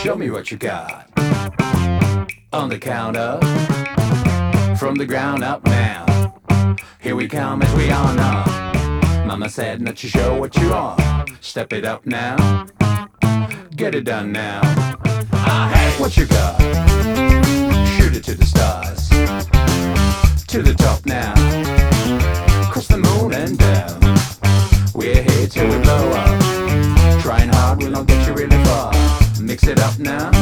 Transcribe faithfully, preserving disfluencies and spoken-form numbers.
Show me what you got. On the counter, from the ground up now. Here we come as we on up. Mama said not to show what you are. Step it up now. Get it done now. Ah, hey, what you got? Shoot it to the stars. To the top now. Cross the moon and down. We're here till we blow up. Trying hard will not get you really far. Mix it up now.